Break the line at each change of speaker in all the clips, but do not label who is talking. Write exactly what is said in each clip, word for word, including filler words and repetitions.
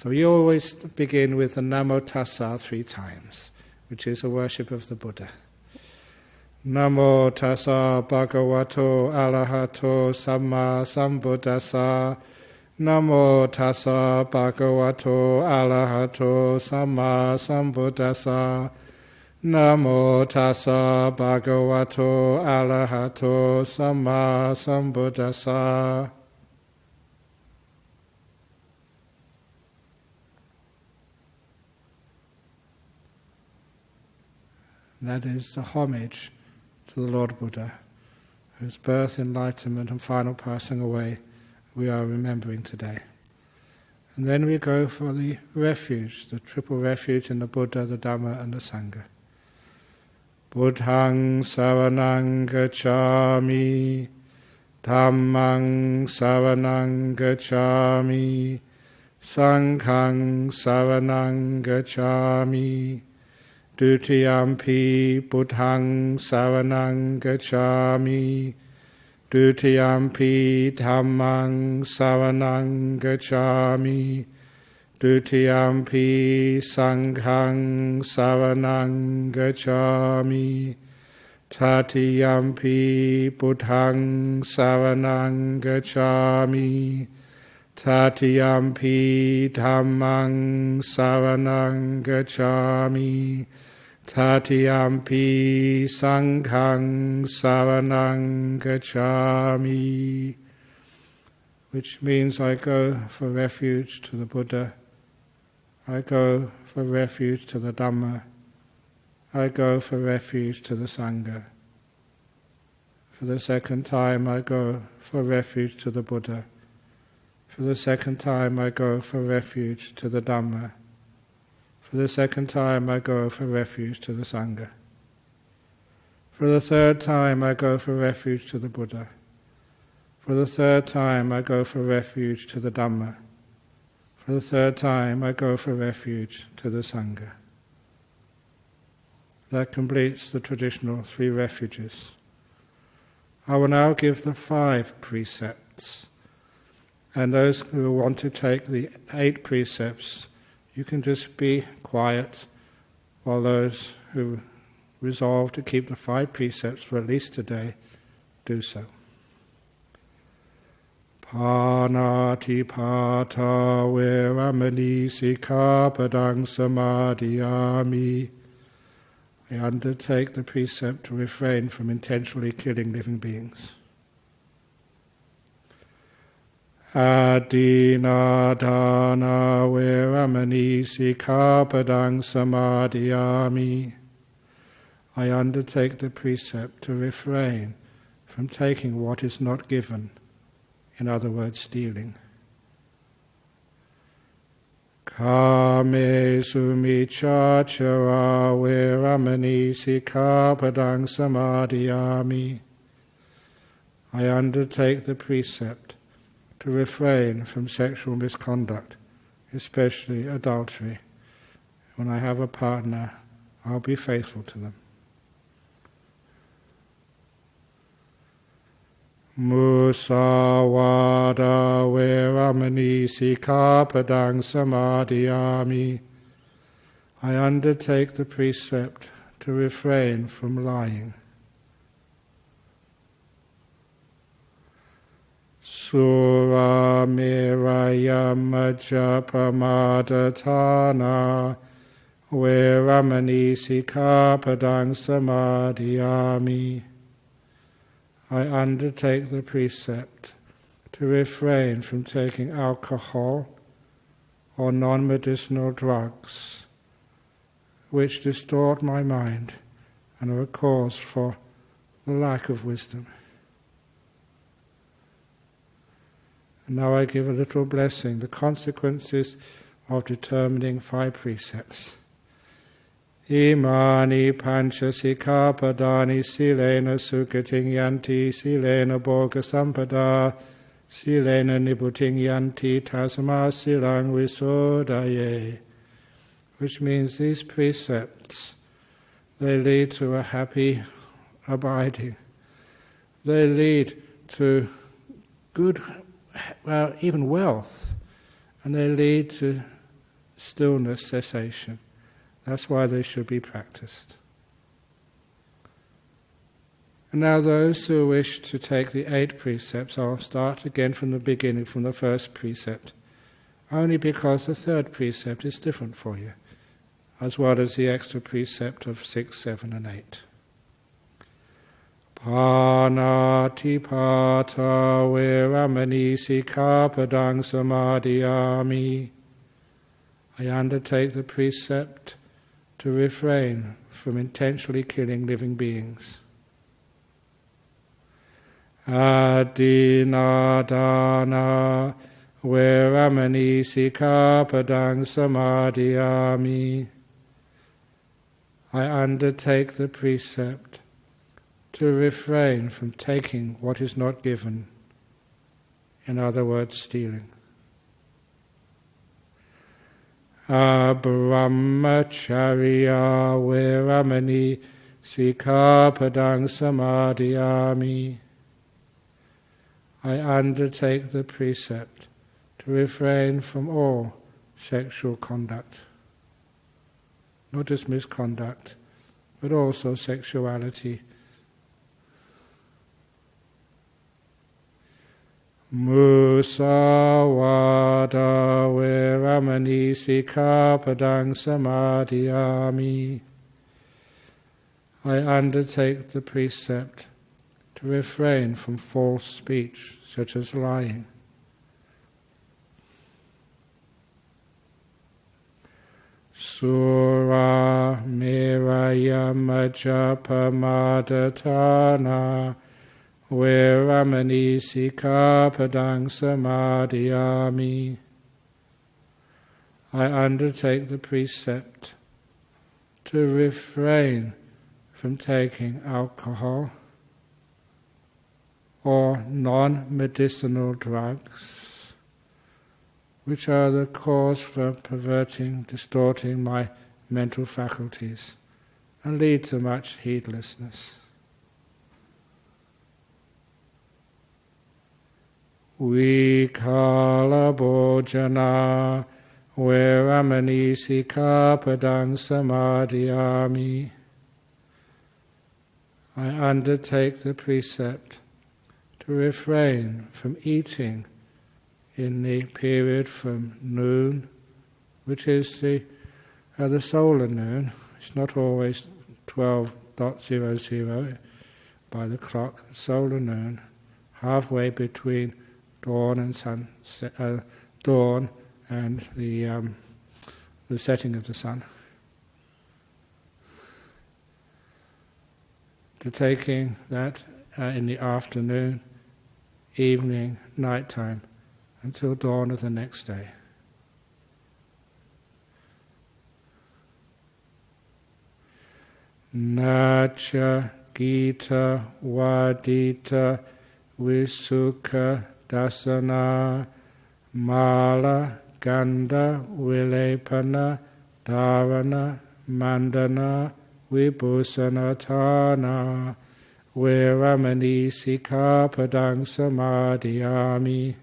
So you always begin with the Namo Tassa three times, which is a worship of the Buddha. Namo Tassa Bhagavato Arahato Samma Sambuddhassa. Namo Tassa Bhagavato Arahato Samma Sambuddhassa. Namo Tassa Bhagavato Arahato Samma Sambuddhassa. That is the homage to the Lord Buddha, whose birth, enlightenment and final passing away we are remembering today. And then we go for the refuge, the triple refuge in the Buddha, the Dhamma and the Sangha. Buddhaṃ saraṇaṃ gacchāmi, Dhammaṃ saraṇaṃ gacchāmi, Saṅghāṃ saraṇaṃ gacchāmi, Dutiyampi Buddhaṃ saraṇaṃ gacchāmi, Dutiyampi Dhammaṃ saraṇaṃ gacchāmi, Dutiyampi Saṅghāṃ saraṇaṃ gacchāmi, Tatiyampi Buddhaṃ saraṇaṃ gacchāmi, Tatiyampi Dhammaṃ saraṇaṃ gacchāmi, Tatiyampi Saṅghāṃ saraṇaṃ gacchāmi. Which means I go for refuge to the Buddha, I go for refuge to the Dhamma, I go for refuge to the Sangha. For the second time I go for refuge to the Buddha. For the second time I go for refuge to the Dhamma. For the second time I go for refuge to the Sangha. For the third time I go for refuge to the Buddha. For the third time I go for refuge to the Dhamma. For the third time I go for refuge to the Sangha. That completes the traditional three refuges. I will now give the five precepts. And those who want to take the eight precepts, you can just be quiet, while those who resolve to keep the five precepts for at least today, do so. Panati pata veramani sikkhapadang samadhiyami. I undertake the precept to refrain from intentionally killing living beings. Adina dana veramani sikkhapadang samadhiyami. I undertake the precept to refrain from taking what is not given, in other words, stealing. Kame sumichachara veramani sikkhapadang samadhiyami. I undertake the precept to refrain from sexual misconduct, especially adultery. When I have a partner, I'll be faithful to them. Musawada veramani sikkhapadang samadhiyami. I undertake the precept to refrain from lying. Sura meraya majapamadatana veramani sikkhapadang samadhiyami. I undertake the precept to refrain from taking alcohol or non-medicinal drugs which distort my mind and are a cause for the lack of wisdom. And now I give a little blessing, the consequences of determining five precepts. Imani pancha sikkhapadani silena sukating yanti silena bhoga sampada silena nibbutiং yanti tasma silang visodaye. Which means these precepts, they lead to a happy abiding. They lead to good, well, even wealth, and they lead to stillness, cessation. That's why they should be practiced. And now those who wish to take the eight precepts, I'll start again from the beginning, from the first precept, only because the third precept is different for you, as well as the extra precept of six, seven and eight. Panatipata Veramani Sikkhapadang Samadhiyami. I undertake the precept to refrain from intentionally killing living beings. Adinadana Veramani Sikkhapadang Samadhiyami. I undertake the precept to refrain from taking what is not given, in other words, stealing. Abrahmacharya Veramani Sikkhapadang Samadhiyami. I undertake the precept to refrain from all sexual conduct, not just misconduct, but also sexuality. Musawada Veramani Sikkhapadang Samadhiyami. I undertake the precept to refrain from false speech, such as lying. Sura Miraya Majapamadatana Veramani Sikkhapadang Samadhiyami. I undertake the precept to refrain from taking alcohol or non-medicinal drugs, which are the cause for perverting, distorting my mental faculties and lead to much heedlessness. Vikala Bhojana Veramani Sikkhapadang Samadhiyami. I undertake the precept to refrain from eating in the period from noon, which is the uh, the solar noon. It's not always twelve hundred by the clock. The solar noon, halfway between dawn and sun, uh, dawn and the um, the setting of the sun. To taking that uh, in the afternoon, evening, nighttime, until dawn of the next day. Nacha Gita Vadita Visukha Dasana Mala Ganda Vilepana Dharana Mandana Vibhusanatana Veramani Sikkhapadang Samadhiyami.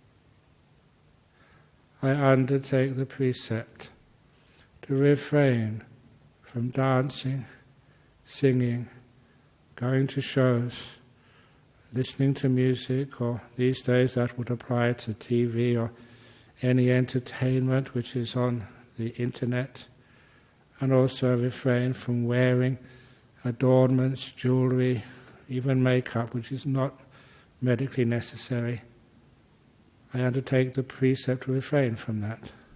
I undertake the precept to refrain from dancing, singing, going to shows, listening to music, or these days that would apply to T V or any entertainment which is on the internet, and also refrain from wearing adornments, jewelry, even makeup, which is not medically necessary. I undertake the precept to refrain from that.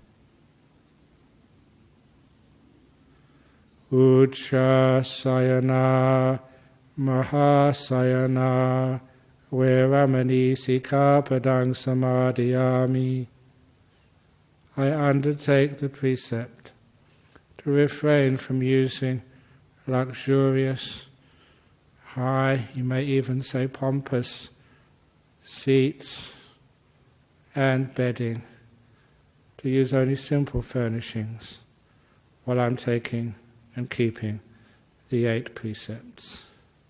Uchasayana Mahasayana Veramani Sikkhapadang Samadhiyami. I undertake the precept to refrain from using luxurious, high, you may even say pompous, seats and bedding, to use only simple furnishings while I'm taking and keeping the eight precepts.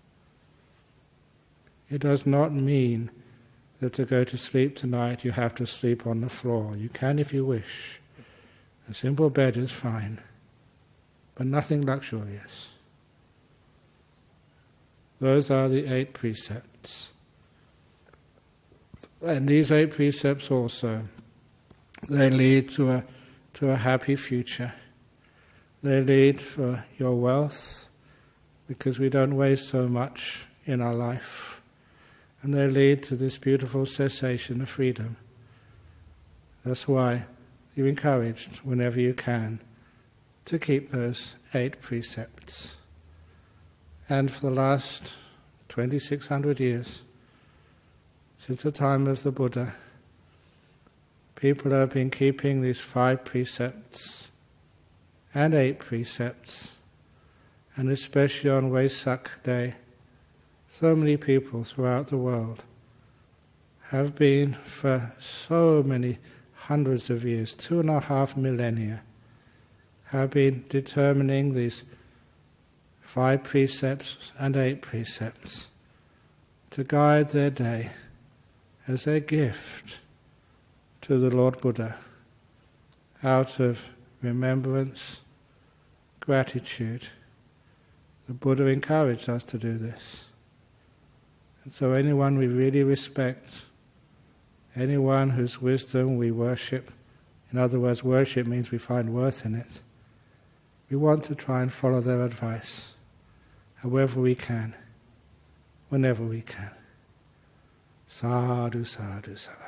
It does not mean that to go to sleep tonight you have to sleep on the floor. You can if you wish, A simple bed is fine, but nothing luxurious. Those are the eight precepts. And these eight precepts also, they lead to a to a happy future. They lead for your wealth, because we don't waste so much in our life. And they lead to this beautiful cessation of freedom. That's why you're encouraged, whenever you can, to keep those eight precepts. And for the last twenty-six hundred years, since the time of the Buddha, people have been keeping these five precepts and eight precepts, and especially on Wesak Day, so many people throughout the world have been for so many hundreds of years, two and a half millennia, have been determining these five precepts and eight precepts to guide their day as their gift to the Lord Buddha, out of remembrance, gratitude. The Buddha encouraged us to do this. And so anyone we really respect, anyone whose wisdom we worship, in other words, worship means we find worth in it, we want to try and follow their advice, however we can, whenever we can. Sadhu, sadhu, sadhu.